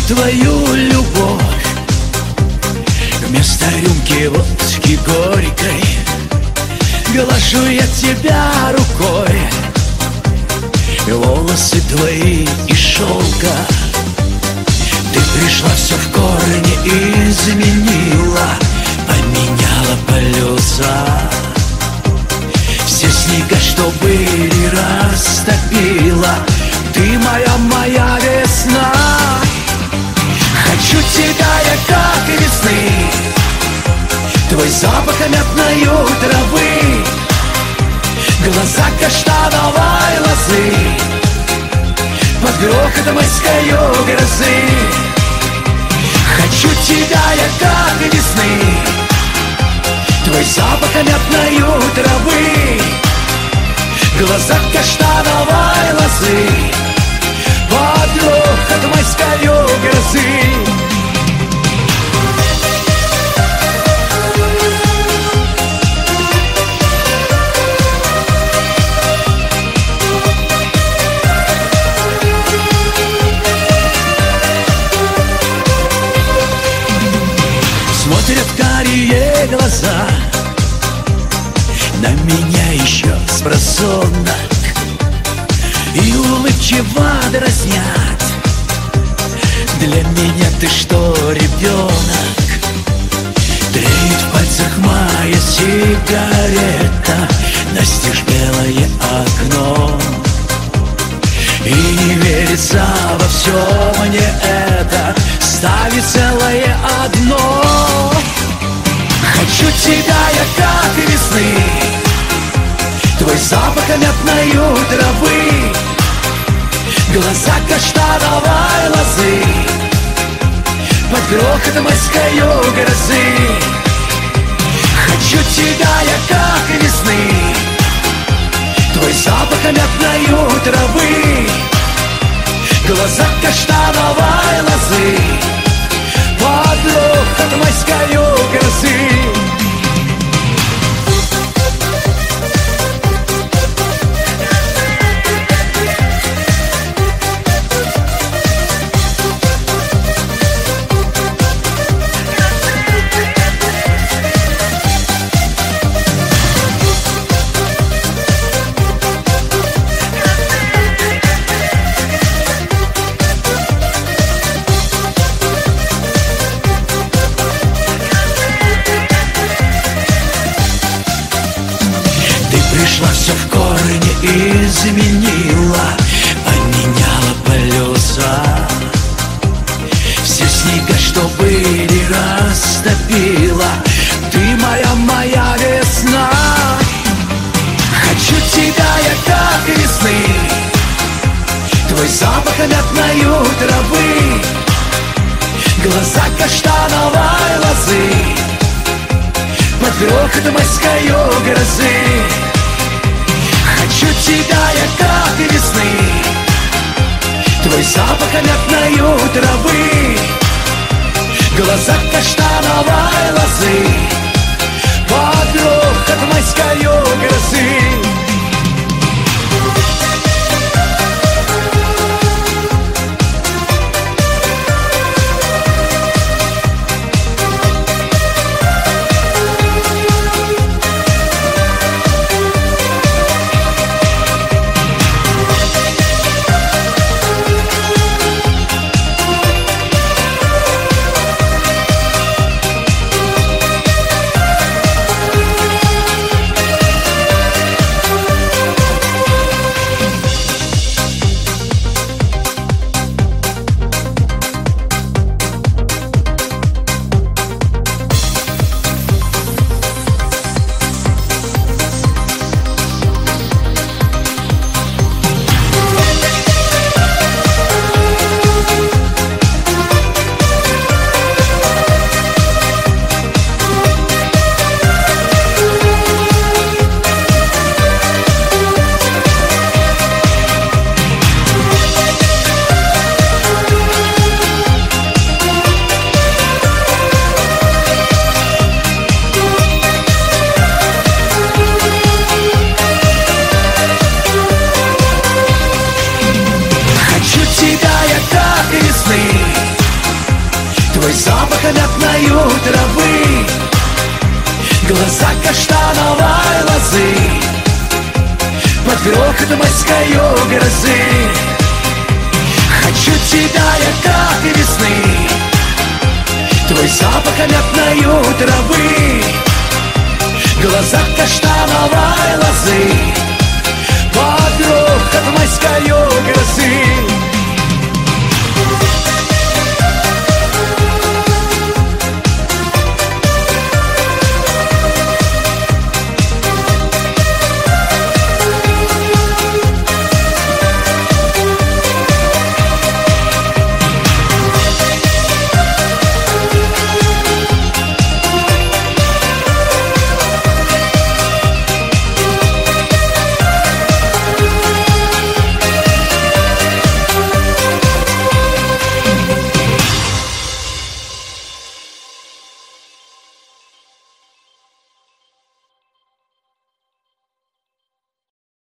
твою любовь. Вместо рюмки водки горькой глажу я тебя рукой. Волосы твои из шелка. Ты пришла, все в корне изменила, поменяла полюса. Все снега, что были, растопила. Ты моя весна. Хочу тебя я, как весны. Твой запах мятною травы, глаза каштановой лозы, под грохот майской грозы. Хочу тебя я, как весны. Твой запах мятною травы, глаза каштановой лозы, под грохот майской грозы. Смотрят карие глаза на меня еще спросонок, и улыбчиво дразнят. Для меня ты что, ребенок? Треет в пальцах моя сигарета, настежь белое окно. И не верится во все мне это, ставит целое одно. Хочу тебя я, как весны. Твой запах мятною травы, глаза каштановой лозы, под грохот майской грозы. Хочу тебя я, как весны. Твой запах мятною травы, глаза каштановой лозы, под грохот майской грозы. Пришла, все в корне изменила, поменяла полюса. Все снега, что были, растопила. Ты моя весна. Хочу тебя я, как весны. Твой запах мятною травы, глаза каштановой лозы, под грохот майской грозы. Хочу тебя я, как весны. Твой запах мятною травы, глаза каштановой лозы, под грохот майской грозы. пахнет майскою грозы. Хочу тебя я, как и весны, твой запах мятною травы, глаза каштановой лозы.